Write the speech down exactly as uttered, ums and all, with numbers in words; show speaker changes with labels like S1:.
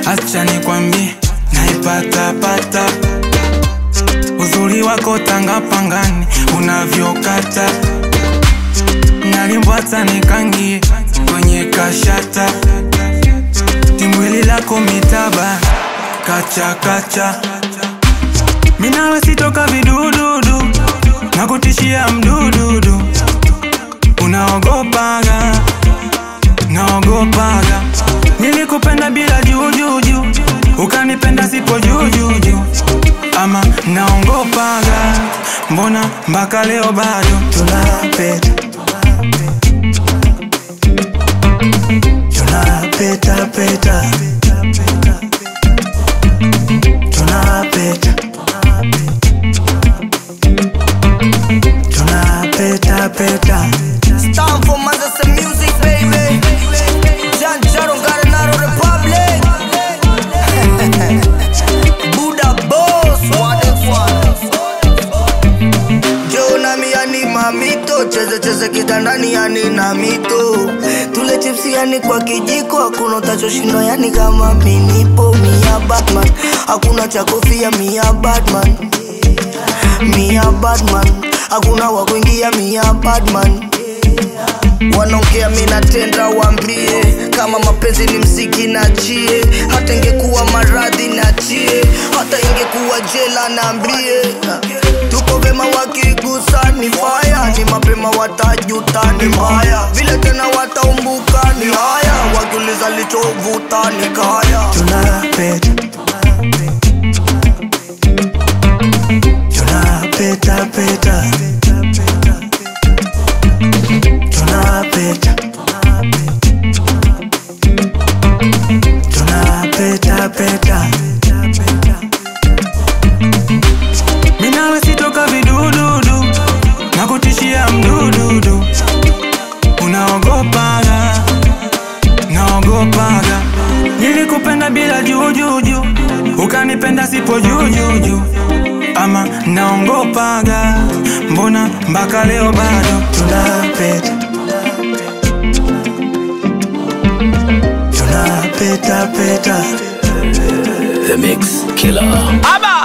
S1: acha nikwambie naipata pata. Uzuri wako tanga pangani unavyokata, nalimbwata nikangie kwenye kashata. Timwili lako mitaba kacha kacha. Minawe sitoka vidududu na kutishia mdududu. Unaogopaga, naogopaga. Nilikupenda bila jujuju, ukanipenda sipo jujuju. Ama naongopaga, mbona mpaka leo bado tunapeta tunapeta peta tunapeta tunapeta peta.
S2: It's time for Manchester music, baby. John Jaron got another republic. Buddha boss, what the fuck? Jona mi yani mamito, cheze cheze kitandani yani na mito. Tule chipsi yani kwa kijiko, hakuna utachoshinda yani kama minipo. Mia Batman, hakuna cha kofia mia Batman. Mia Batman, hakuna wa kuingia mia Batman. Wanaongea mina tenda wambie, kama mapenzi ni mziki na chie. Hata ingekuwa maradhi na chie, hata ingekuwa jela naambie. Tuko vema wakigusa ni fire, ni mapema watajuta ni mbaya. Vile tena wataumbuka ni haya, wakiuliza lichovuta ni kaya.
S1: Tunapeta tunapeta peta tunapeta tunapeta peta. Minawe sitoka vidududu na kutishia mdududu. Unaogopaga, naogopaga. Nilikupenda bila jujuju, ukanipenda sipo jujuju. Ama naongopaga, mbona mpaka leo bado tunapeta tunapeta peta.
S3: The Mix Killer. Aba